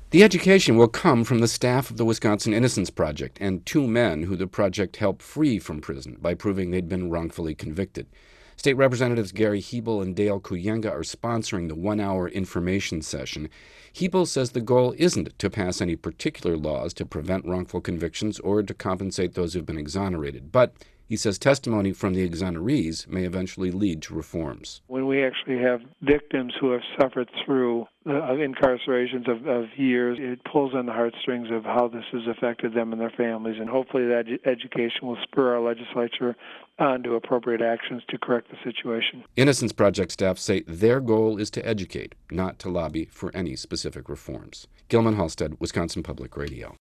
The education will come from the staff of the Wisconsin Innocence Project and two men who the project helped free from prison by proving they'd been wrongfully convicted. State Representatives Gary Hebel and Dale Kuyenga are sponsoring the one-hour information session. Hebel says the goal isn't to pass any particular laws to prevent wrongful convictions or to compensate those who've been exonerated, but he says testimony from the exonerees may eventually lead to reforms. When we actually have victims who have suffered through incarcerations of years, it pulls on the heartstrings of how this has affected them and their families, and hopefully that education will spur our legislature on to appropriate actions to correct the situation. Innocence Project staff say their goal is to educate, not to lobby for any specific reforms. Gilman Halstead, Wisconsin Public Radio.